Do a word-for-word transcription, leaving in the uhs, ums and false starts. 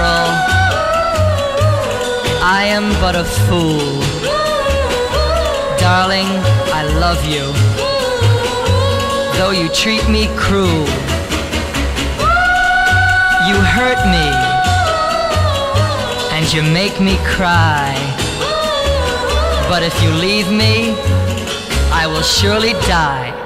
girl, I am but a fool. Darling, I love you, though you treat me cruel. You hurt me, and you make me cry. But if you leave me, I will surely die.